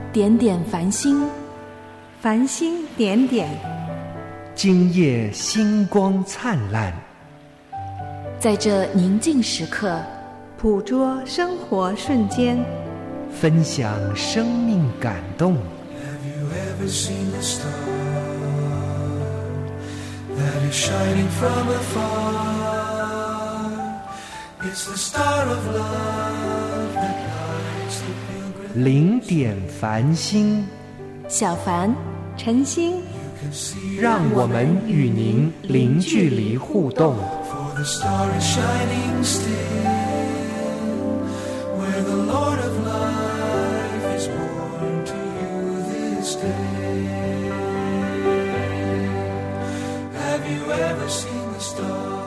点点繁星， 繁星点点， 今夜星光灿烂。 在这宁静时刻， 捕捉生活瞬间， 分享生命感动。 Have you ever seen the star that is shining from afar? It's the star of love that lights the pilgrim. 零点繁星， 小凡、 晨星， 让我们与您零距离互动。 For the star is shining still, where the Lord of life is born to you this day. Have you ever seen the star?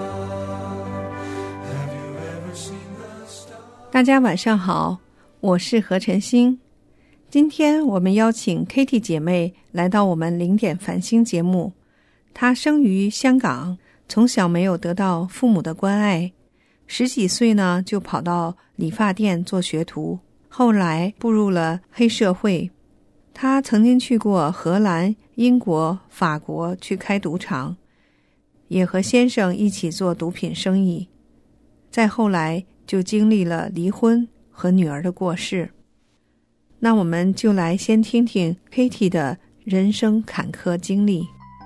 Have you ever seen the star? 大家晚上好，我是何晨星。今天我们邀请 Kitty 姐妹来到我们零点繁星节目。她生于香港，从小没有得到父母的关爱，10几岁呢就跑到理发店做学徒，后来步入了黑社会。她曾经去过荷兰、英国、法国去开赌场，也和先生一起做毒品生意。再后来就经历了离婚和女儿的过世。那我们就来先听听 Kitty 的人生坎坷经历。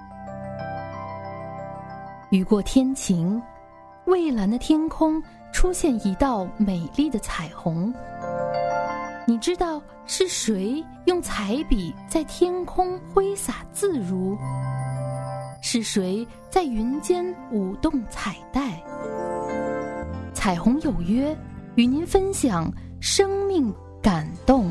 雨过天晴，蔚蓝的天空出现一道美丽的彩虹。你知道是谁用彩笔在天空挥洒自如？是谁在云间舞动彩带？彩虹有约，与您分享生命感动。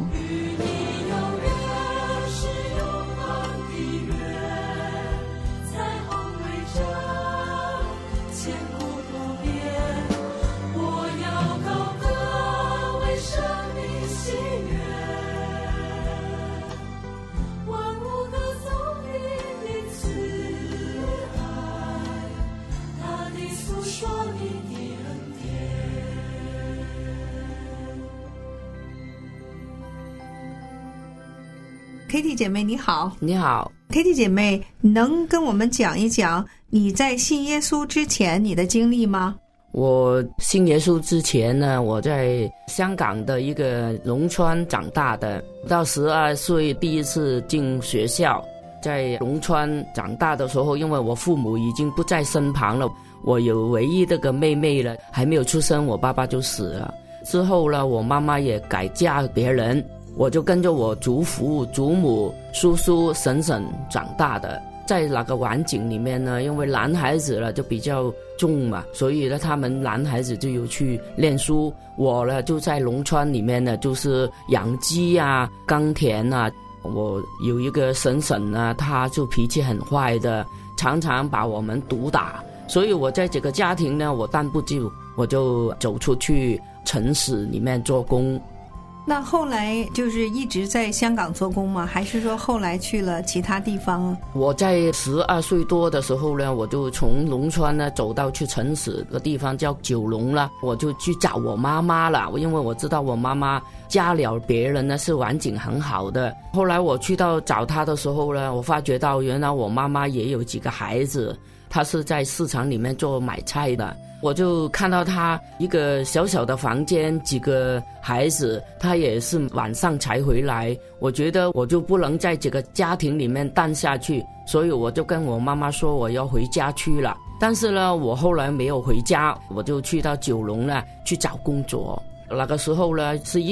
Kitty 姐妹你好。 你好。 Kitty 姐妹，能跟我们讲一讲你在信耶稣之前你的经历吗？ 我信耶稣之前呢，我在香港的一个农村长大的，到12岁第一次进学校。在农村长大的时候，因为我父母已经不在身旁了，我有唯一的个妹妹了，还没有出生，我爸爸就死了。之后呢，我妈妈也改嫁别人，我就跟着我祖父、祖母、叔叔、婶婶长大的。在那个环境里面呢，因为男孩子呢就比较重嘛，所以呢他们男孩子就有去念书。我呢就在农村里面呢，就是养鸡啊、耕田啊。我有一个婶婶呢，她就脾气很坏的，常常把我们毒打。所以我在这个家庭呢，我担不住，我就走出去城市里面做工。 那后来就是一直在香港做工吗？还是说后来去了其他地方？ 我在12岁多的时候呢，我就从农村呢走到去城市的地方叫九龙了，我就去找我妈妈了。因为我知道我妈妈嫁了别人呢是环境很好的。后来我去到找她的时候呢，我发觉到原来我妈妈也有几个孩子，她是在市场里面做买菜的。我就看到他一个小小的房间，几个孩子，他也是晚上才回来。我觉得我就不能在这个家庭里面待下去，所以我就跟我妈妈说我要回家去了。但是呢，我后来没有回家，我就去到九龙呢去找工作。那个时候呢是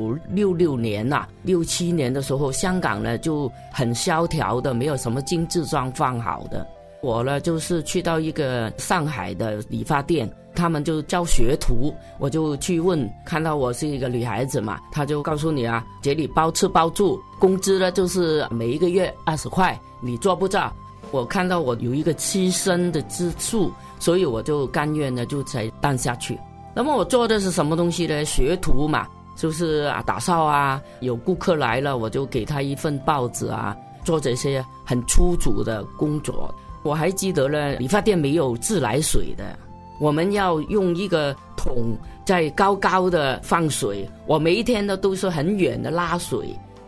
1966年啊，67年的时候，香港呢就很萧条的，没有什么经济状况好的。我呢就是去到一个上海的理发店，他们就招学徒，我就去问，看到我是一个女孩子嘛，他就告诉你啊，这里包吃包住，工资呢就是每一个月20块，你做不做？我看到我有一个栖身的之处，所以我就甘愿呢就才当下去。那么我做的是什么东西呢？学徒嘛，就是打扫啊，有顾客来了，我就给他一份报纸啊，做这些很粗俗的工作。我还记得呢，理发店没有自来水的，我们要用一个桶在高高的放水，我每一天呢都是很远的拉水，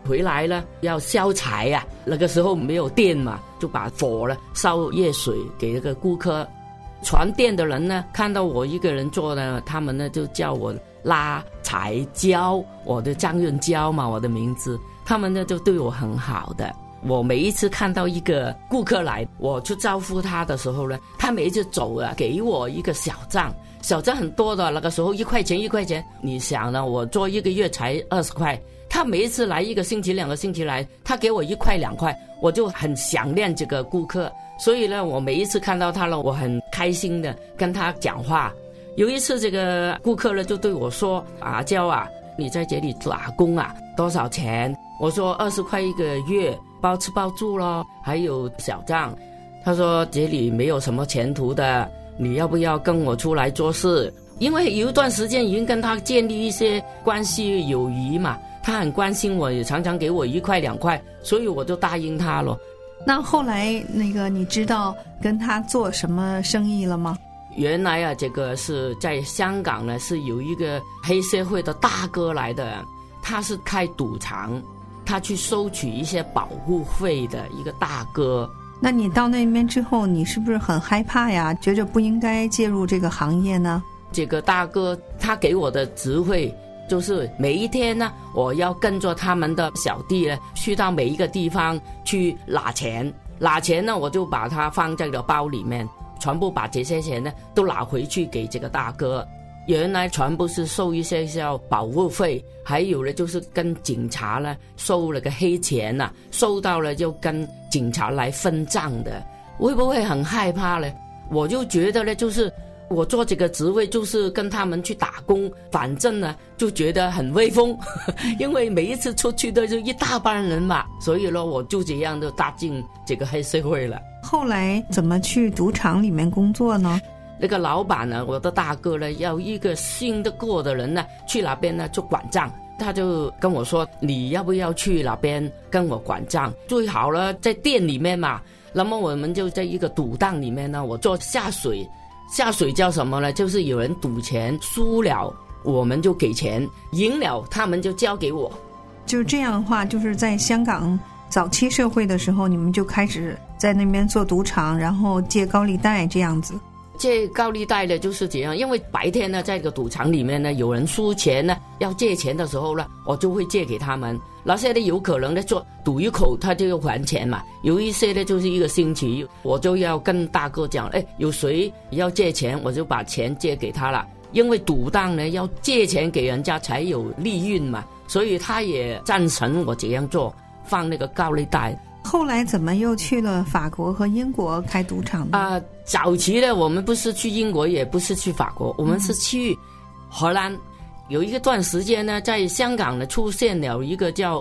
回来了要烧柴啊，那个时候没有电嘛，就把火呢烧热水给那个顾客。传店的人呢看到我一个人做呢，他们呢就叫我拉柴娇，我的张润娇嘛，我的名字，他们呢就对我很好的。我每一次看到一个顾客来，我去招呼他的时候呢，他每一次走啊，给我一个小账很多的，那个时候1块钱1块钱，你想呢，我做1个月才20块，他每一次来1个星期2个星期来，他给我1块2块，我就很想念这个顾客，所以呢，我每一次看到他了，我很开心的跟他讲话。有一次这个顾客呢就对我说，阿娇啊，你在这里打工啊，多少钱？我说20块1个月，包吃包住咯，还有小账。他说这里没有什么前途的，你要不要跟我出来做事？因为有一段时间已经跟他建立一些关系友谊嘛，他很关心我，也常常给我1块2块，所以我就答应他了。 那后来那个你知道跟他做什么生意了吗？ 原来啊，这个是在香港呢，是有一个黑社会的大哥来的，他是开赌场，他去收取一些保护费的一个大哥。 那你到那边之后，你是不是很害怕呀？觉着不应该介入这个行业呢？ 这个大哥他给我的指挥就是每一天呢，我要跟着他们的小弟呢，去到每一个地方去拿钱呢，我就把它放在了包里面，全部把这些钱呢都拿回去给这个大哥。原来全部是收一些叫保护费，还有呢就是跟警察呢收了个黑钱啊，收到了就跟警察来分账的。会不会很害怕呢？我就觉得呢，就是我做这个职位就是跟他们去打工，反正呢就觉得很威风因为每一次出去的就一大班人嘛，所以呢我就这样就踏进这个黑社会了。 后来怎么去赌场里面工作呢？ 那个老板呢，我的大哥呢，要一个信得过的人呢去那边呢做管账，他就跟我说，你要不要去那边跟我管账？最好了在店里面嘛，那么我们就在一个赌档里面呢，我做下水叫什么呢？就是有人赌钱输了我们就给钱，赢了他们就交给我。 就这样的话，就是在香港早期社会的时候，你们就开始在那边做赌场，然后借高利贷这样子。 借高利贷的就是这样，因为白天呢在这个赌场里面呢，有人输钱呢要借钱的时候呢，我就会借给他们。那些呢有可能呢做赌一口他就要还钱嘛，有一些呢就是1个星期，我就要跟大哥讲，有谁要借钱我就把钱借给他了，因为赌档呢要借钱给人家才有利润嘛，所以他也赞成我这样做，放那个高利贷。 后来怎么又去了法国和英国开赌场呢？ 早期呢，我们不是去英国，也不是去法国，我们是去荷兰。有一段时间呢，在香港呢出现了一个叫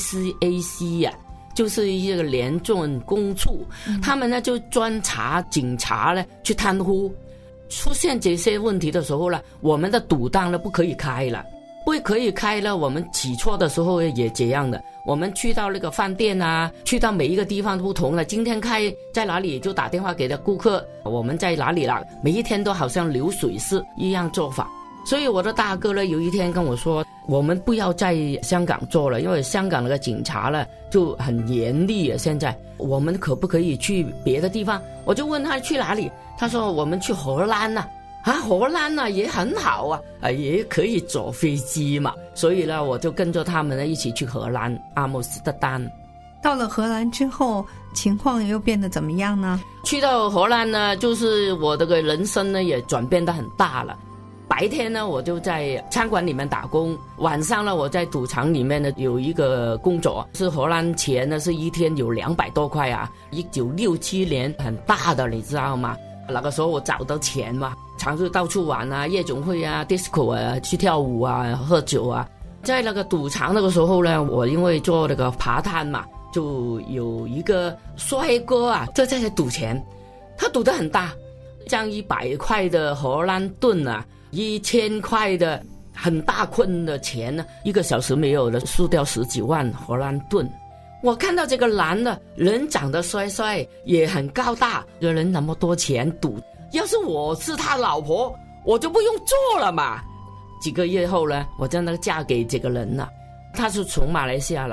ICAC 啊，就是一个廉政公署，他们呢就专查警察呢去贪污。出现这些问题的时候呢，我们的赌档呢不可以开了。不可以开了，我们起错的时候也这样的，我们去到那个饭店啊，去到每一个地方都不同了，今天开在哪里就打电话给了顾客，我们在哪里了，每一天都好像流水式一样做法。所以我的大哥呢有一天跟我说，我们不要在香港做了，因为香港那个警察呢就很严厉啊，现在我们可不可以去别的地方？我就问他去哪里，他说我们去荷兰啊。荷兰呢也很好啊，也可以坐飞机嘛，所以呢我就跟着他们呢一起去荷兰阿姆斯特丹。 到了荷兰之后情况又变得怎么样呢？ 去到荷兰呢，就是我这个人生呢也转变得很大了。白天呢我就在餐馆里面打工，晚上呢我在赌场里面呢有一个工作，是荷兰钱呢是一天有200多块啊，1967年很大的你知道吗？那个时候我找到钱嘛，常去到处玩啊，夜总会啊 disco 啊，去跳舞啊，喝酒啊。在那个赌场那个时候呢，我因为做那个扒摊嘛，就有一个帅哥啊就在赌钱，他赌得很大，像100块的荷兰盾啊，1000块的很大坤的钱呢，1个小时没有了，输掉10几万荷兰盾。我看到这个男的人长得帅帅，也很高大，这人那么多钱赌，要是我是他老婆，我就不用做了嘛。几个月后呢，我真的嫁给这个人了。他是从马来西亚来的，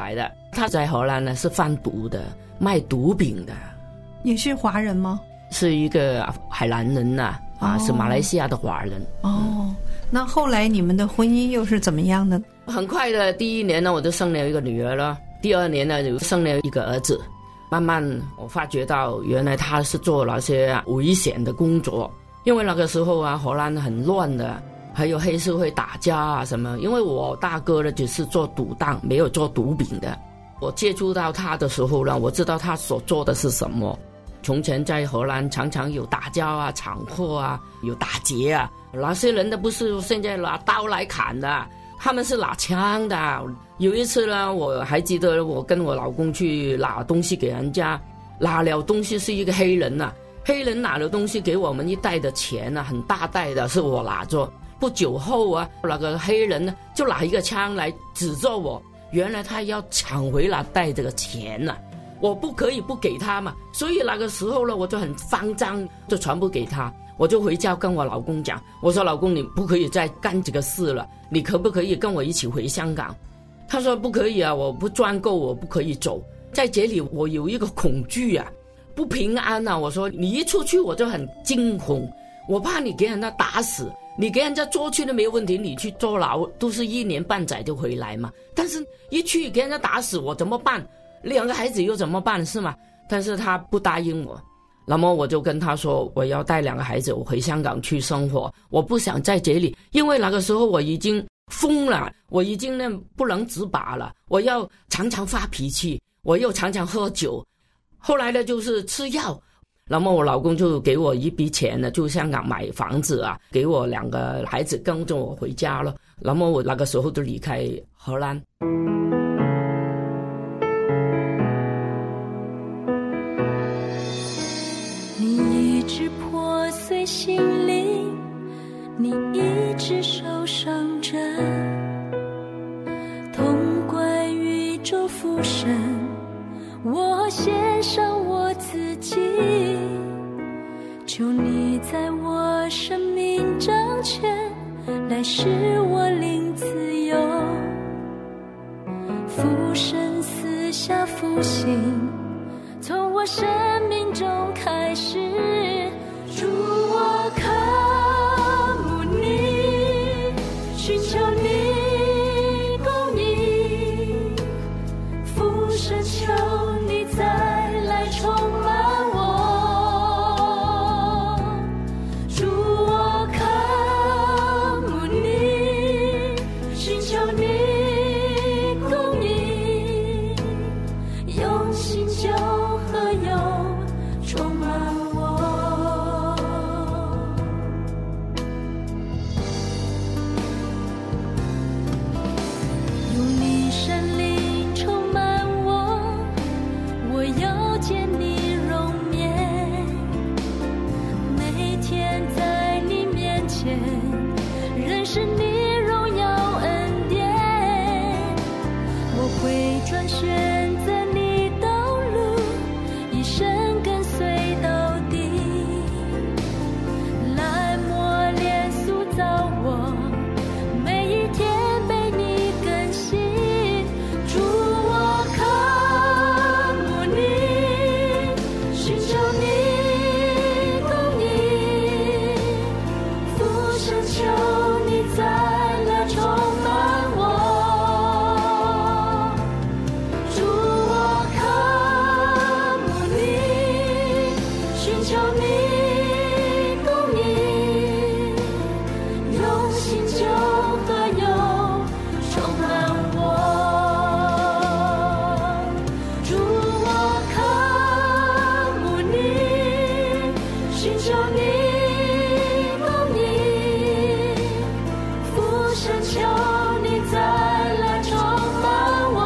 他在荷兰呢是贩毒的，卖毒品的。 也是华人吗？ 是一个海南人呐，是马来西亚的华人。 那后来你们的婚姻又是怎么样的？ 很快的，第一年呢我就生了一个女儿了，第二年呢就生了一个儿子。慢慢我发觉到原来他是做那些危险的工作，因为那个时候啊荷兰很乱的，还有黑社会打架啊什么。因为我大哥呢只是做赌档，没有做毒品的。我接触到他的时候呢，我知道他所做的是什么。从前在荷兰常常有打架啊、抢货啊、有打劫啊，那些人都不是现在拿刀来砍的，他们是拿枪的。有一次呢，我还记得我跟我老公去拿东西给人家，拿了东西是一个黑人啊，黑人拿了东西给我们一袋的钱啊，很大袋的，是我拿着。不久后啊，那个黑人呢就拿一个枪来指着我，原来他要抢回那袋这个钱啊，我不可以不给他嘛，所以那个时候呢，我就很慌张，就全部给他。我就回家跟我老公讲，我说老公，你不可以再干这个事了，你可不可以跟我一起回香港？他说不可以啊，我不赚够，我不可以走，在这里我有一个恐惧啊，不平安啊。我说你一出去我就很惊恐，我怕你给人家打死，你给人家捉去都没有问题，你去坐牢都是1年半载就回来嘛，但是一去给人家打死我怎么办？2个孩子又怎么办，是吗？但是他不答应我，那么我就跟他说我要带2个孩子我回香港去生活，我不想在这里，因为那个时候我已经疯了，我已经不能自拔了，我要常常发脾气，我又常常喝酒，后来呢就是吃药。那么我老公就给我一笔钱呢，就香港买房子啊，给我2个孩子跟着我回家了。那么我那个时候就离开荷兰。 你一直破碎心灵，你一直受伤着，痛怪宇宙父神，我献上我自己，求你在我生命掌权，来使我领自由，父神私下复兴，从我生命中开始，主我渴慕你，寻求你供应，父神求你再来充满我，主我渴慕你，寻求你供应，用心酒和油充满我，用你神灵充满我，我要见你容颜，每天在你面前认识你荣耀恩典，我会转选择你道路，一生跟随到底，来磨练塑造我，每一天被你更新，主我渴慕你，寻求你供应，父神求你再来充满我，主我渴慕你，寻求你供应，用心酒和油充满我，主我渴慕你，寻求你供应，父神求你再来充满我，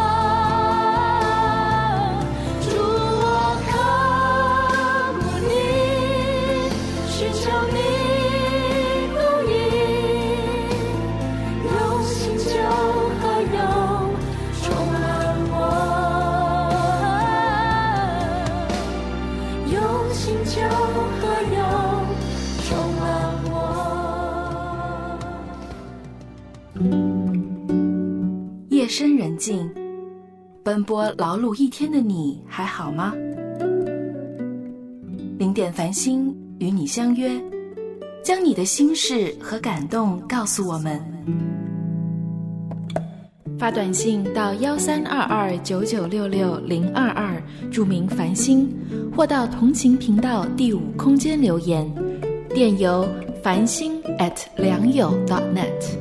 主我渴慕你，寻求你供应，用心酒和油充满我，用心酒和油充满我。 夜深人静， 奔波劳碌一天的你还好吗？零点繁星与你相约，将你的心事和感动告诉我们。发短信到13229966-022，注明繁星，或到同情频道第5空间留言，电邮繁星@良友.net。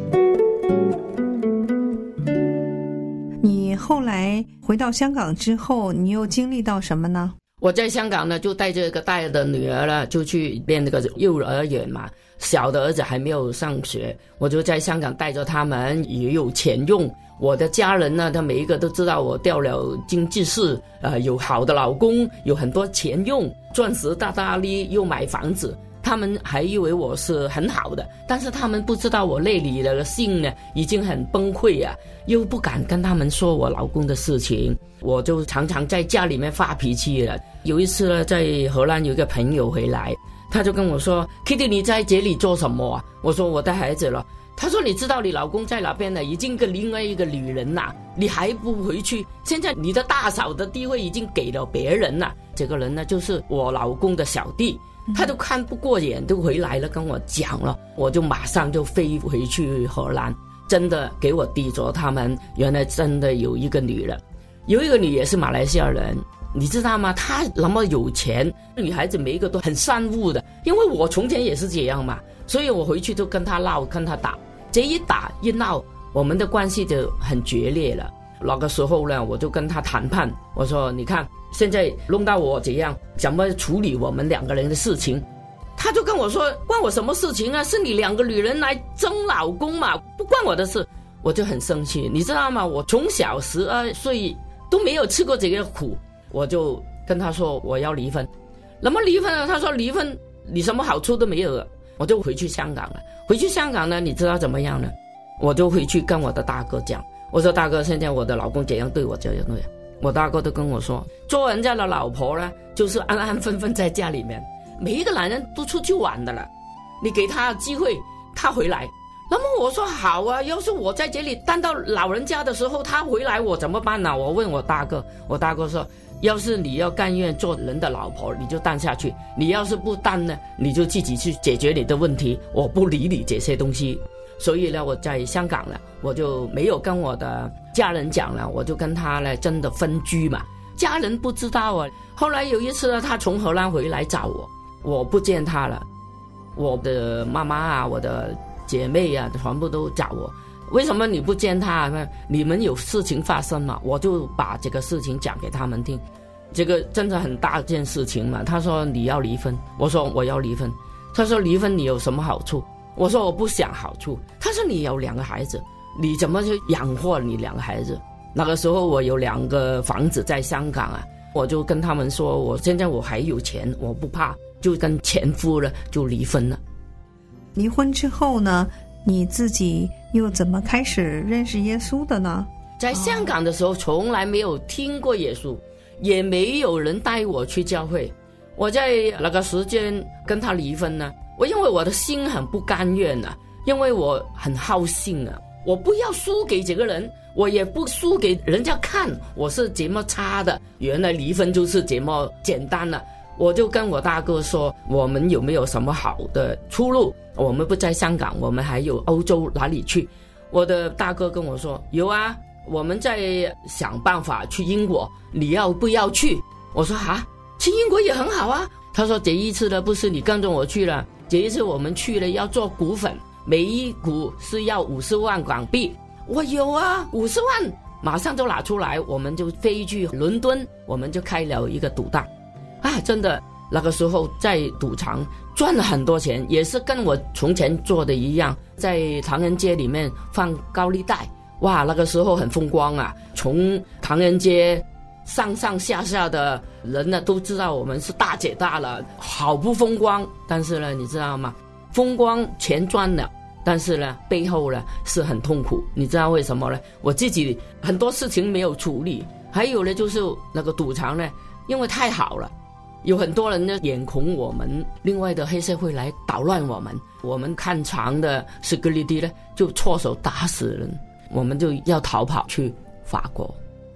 你后来回到香港之后，你又经历到什么呢？ 我在香港呢，就带着一个大的女儿呢，就去念那个幼儿园嘛。小的儿子还没有上学，我就在香港带着他们，也有钱用。我的家人呢，他每一个都知道我掉了经济室，有好的老公，有很多钱用，钻石大大粒，又买房子。他们还以为我是很好的，但是他们不知道我内里的心呢已经很崩溃啊，又不敢跟他们说我老公的事情，我就常常在家里面发脾气了。有一次呢，在荷兰有一个朋友回来，他就跟我说 Kitty 你在这里做什么啊？我说我带孩子了。他说你知道你老公在那边呢，已经跟另外一个女人啦，你还不回去？现在你的大嫂的地位已经给了别人了。这个人呢就是我老公的小弟，他就看不过眼，就回来了跟我讲了，我就马上就飞回去荷兰，真的给我抵着他们，原来真的有一个女人，有一个女也是马来西亚人，你知道吗？她那么有钱，女孩子每一个都很善恶的，因为我从前也是这样嘛，所以我回去就跟她闹跟她打，这一打一闹，我们的关系就很决裂了。那个时候呢，我就跟她谈判，我说你看现在弄到我这样，怎么处理我们2个人的事情？他就跟我说关我什么事情啊，是你2个女人来争老公嘛，不关我的事。我就很生气，你知道吗？我从小12岁都没有吃过这个苦，我就跟他说我要离婚。那么离婚了，他说离婚你什么好处都没有了。我就回去香港了。回去香港呢，你知道怎么样呢？我就回去跟我的大哥讲，我说大哥，现在我的老公这样对我这样对我大哥都跟我说，做人家的老婆呢，就是安安分分在家里面，每一个男人都出去玩的了，你给他机会他回来。那么我说好啊，要是我在这里当到老人家的时候他回来我怎么办呢？我问我大哥，我大哥说要是你要甘愿做人的老婆你就当下去，你要是不当呢，你就自己去解决你的问题，我不理你这些东西。所以呢，我在香港呢，我就没有跟我的家人讲了，我就跟他呢真的分居嘛，家人不知道啊。后来有一次呢，他从荷兰回来找我，我不见他了，我的妈妈啊，我的姐妹啊，全部都找我，为什么你不见他？你们有事情发生嘛？我就把这个事情讲给他们听，这个真的很大件事情嘛。他说你要离婚，我说我要离婚。他说离婚你有什么好处？我说我不想好处。他说你有2个孩子，你怎么去养活你2个孩子？那个时候我有2个房子在香港啊，我就跟他们说我现在我还有钱，我不怕，就跟前夫了就离婚了。 离婚之后呢，你自己又怎么开始认识耶稣的呢？ 在香港的时候从来没有听过耶稣，也没有人带我去教会。我在那个时间跟他离婚呢，我因为我的心很不甘愿啊，因为我很好性啊，我不要输给这个人，我也不输给人家看我是这么差的，原来离婚就是这么简单了。我就跟我大哥说，我们有没有什么好的出路？我们不在香港，我们还有欧洲哪里去？我的大哥跟我说有啊，我们在想办法去英国，你要不要去？我说去英国也很好啊。他说这一次呢不是你跟着我去了，这一次我们去了要做股份，每一股是要50万港币。我有啊，50万马上就拿出来，我们就飞去伦敦，我们就开了一个赌档啊，真的那个时候在赌场赚了很多钱，也是跟我从前做的一样，在唐人街里面放高利贷。哇，那个时候很风光啊，从唐人街上上下下的人呢都知道我们是大姐大了，好不风光。但是呢你知道吗，风光钱赚了，但是呢背后呢是很痛苦。你知道为什么呢？我自己很多事情没有处理，还有呢就是那个赌场呢因为太好了，有很多人呢眼红我们，另外的黑社会来捣乱我们，我们看场的 security 呢就错手打死人，我们就要逃跑去法国。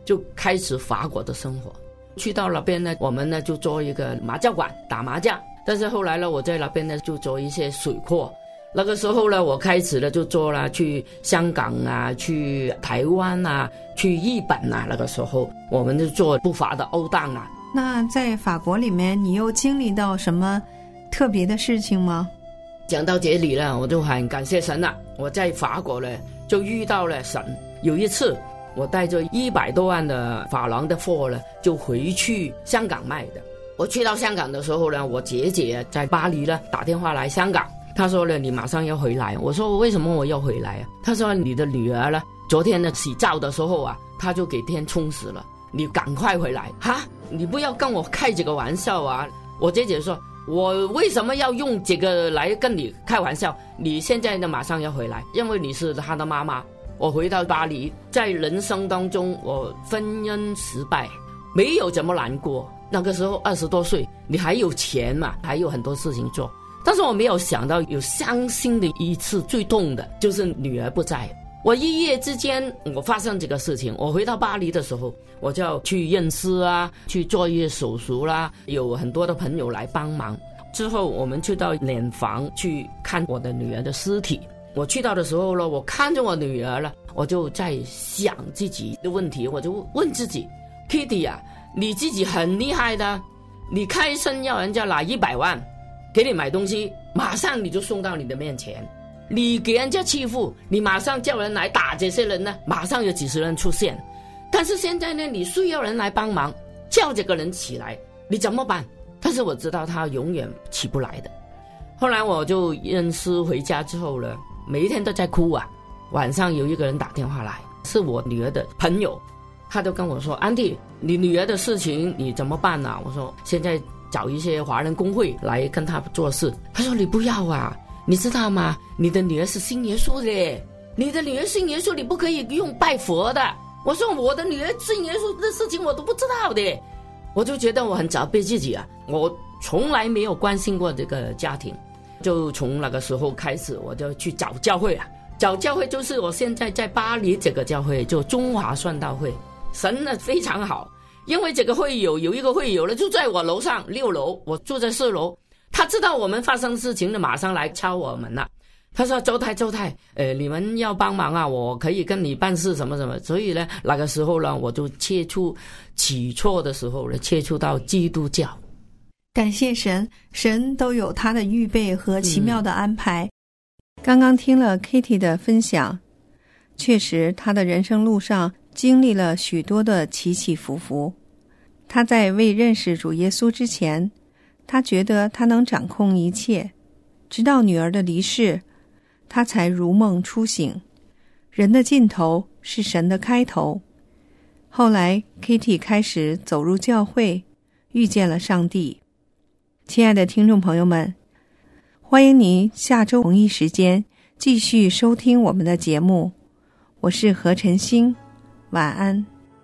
就开始法国的生活。去到那边呢，我们呢就做一个麻将馆打麻将，但是后来呢，我在那边呢就做一些水货。那个时候呢，我开始了就做了去香港啊，去台湾啊，去日本啊。那个时候我们就做不法的勾当啊。 那在法国里面，你又经历到什么特别的事情吗？ 讲到这里呢，我就很感谢神了。我在法国呢就遇到了神。有一次我带着100多万的珐琅的货呢，就回去香港卖的。我去到香港的时候呢，我姐姐在巴黎呢打电话来香港，她说呢，你马上要回来。我说为什么我要回来啊？她说你的女儿呢，昨天呢洗澡的时候啊，她就给天冲死了，你赶快回来。哈，你不要跟我开这个玩笑啊。我姐姐说，我为什么要用这个来跟你开玩笑？你现在呢马上要回来，因为你是她的妈妈。我回到巴黎，在人生当中我婚姻失败，没有怎么难过。那个时候20多岁，你还有钱嘛，还有很多事情做。但是我没有想到有伤心的一次，最痛的就是女儿不在。我一夜之间我发生这个事情。我回到巴黎的时候，我就要去验尸啊，去做一些手术啦，有很多的朋友来帮忙。之后我们去到殓房去看我的女儿的尸体。我去到的时候呢，我看着我女儿了，我就在想自己的问题，我就问自己 Kitty 啊，你自己很厉害的，你开声要人家拿100万给你买东西，马上你就送到你的面前。你给人家欺负，你马上叫人来打这些人呢，马上有几十人出现。但是现在呢，你需要人来帮忙，叫这个人起来，你怎么办？但是我知道他永远起不来的。后来我就验尸回家之后呢，每一天都在哭啊。晚上有一个人打电话来，是我女儿的朋友，他就跟我说，安迪，你女儿的事情你怎么办啊？我说现在找一些华人工会来跟他做事。他说你不要啊，你知道吗？你的女儿是信耶稣的，你的女儿信耶稣，你不可以用拜佛的。我说我的女儿信耶稣的事情我都不知道的。我就觉得我很责备自己啊，我从来没有关心过这个家庭。就从那个时候开始，我就去找教会啊。找教会就是我现在在巴黎这个教会，就中华宣道会。神呢非常好，因为这个会友有一个会友呢就在我楼上6楼，我住在4楼。他知道我们发生事情了，马上来敲我们了。他说周太，你们要帮忙啊，我可以跟你办事什么什么。所以呢，那个时候呢，我就起初的时候呢，接触到基督教。 感谢神，神都有他的预备和奇妙的安排。刚刚听了 Kitty 的分享，确实他的人生路上经历了许多的起起伏伏。他在未认识主耶稣之前，他觉得他能掌控一切，直到女儿的离世，他才如梦初醒。人的尽头是神的开头。后来 Kitty 开始走入教会，遇见了上帝。亲爱的听众朋友们，欢迎您下周同一时间继续收听我们的节目。我是何晨星，晚安。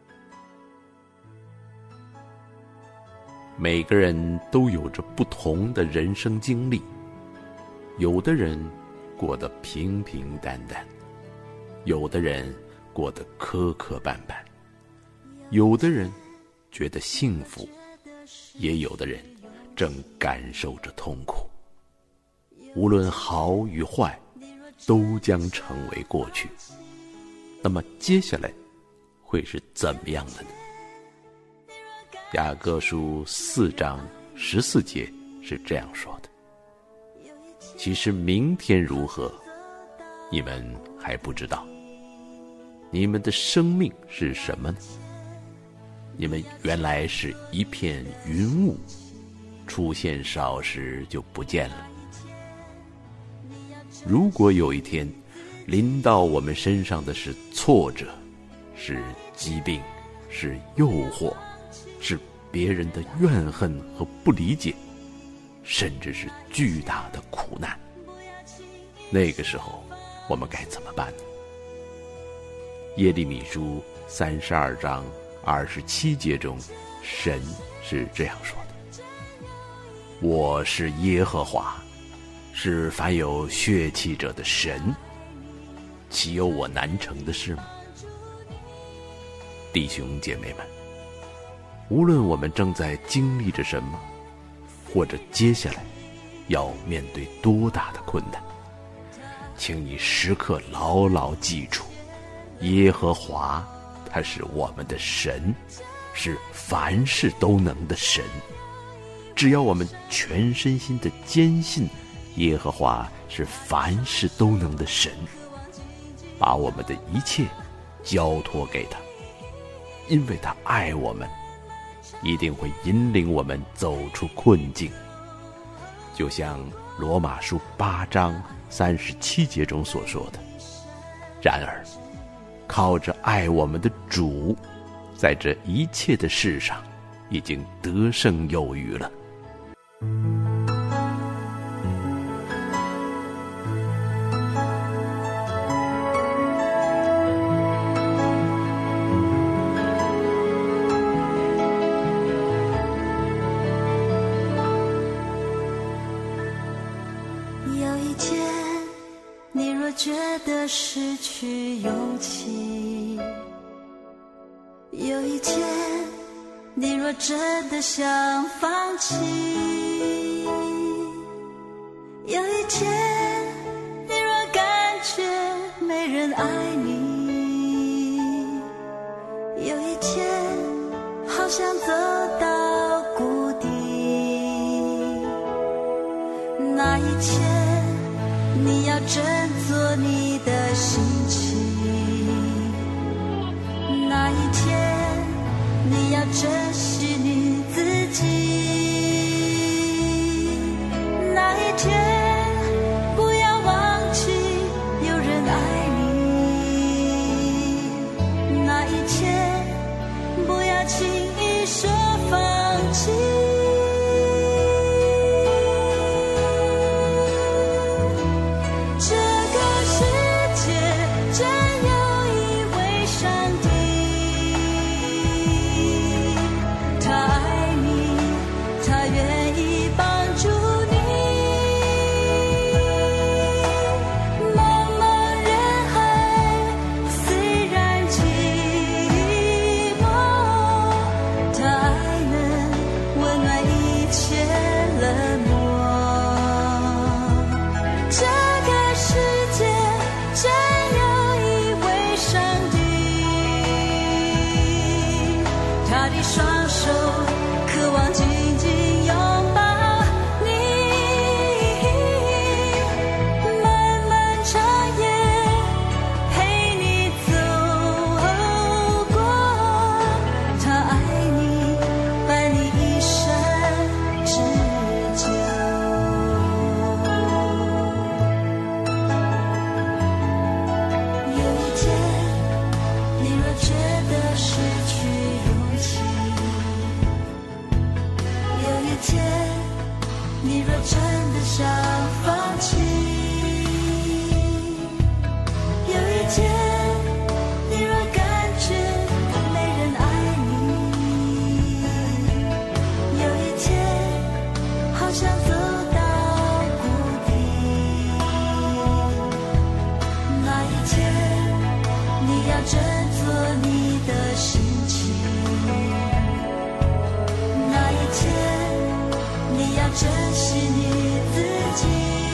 每个人都有着不同的人生经历，有的人过得平平淡淡，有的人过得磕磕绊绊，有的人觉得幸福，也有的人正感受着痛苦。无论好与坏，都将成为过去。那么接下来会是怎么样的呢？雅各书4章14节是这样说的：其实明天如何，你们还不知道。你们的生命是什么呢？你们原来是一片云雾，出现少时就不见了。如果有一天临到我们身上的是挫折，是疾病，是诱惑，是别人的怨恨和不理解，甚至是巨大的苦难，那个时候我们该怎么办呢？耶利米书32章27节中，神是这样说的：我是耶和华，是凡有血气者的神，岂有我难成的事吗？ 弟兄姐妹们，无论我们正在经历着什么，或者接下来要面对多大的困难，请你时刻牢牢记住，耶和华他是我们的神，是凡事都能的神。只要我们全身心的坚信耶和华是凡事都能的神，把我们的一切交托给他，因为他爱我们，一定会引领我们走出困境。就像罗马书8章37节中所说的，然而靠着爱我们的主，在这一切的事上已经得胜有余了。 有一天，你若觉得失去勇气，有一天，你若真的想放弃，有一天，你若感觉没人爱你，有一天，好想走到谷底，那一天，你要振作你的心情，那一天，你要珍惜你自己，那一天，不要忘记有人爱你，那一天，不要轻易说放弃。珍惜你自己。